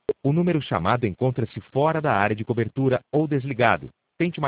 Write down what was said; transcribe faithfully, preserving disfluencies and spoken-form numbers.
O número chamado encontra-se fora da área de cobertura ou desligado. Tente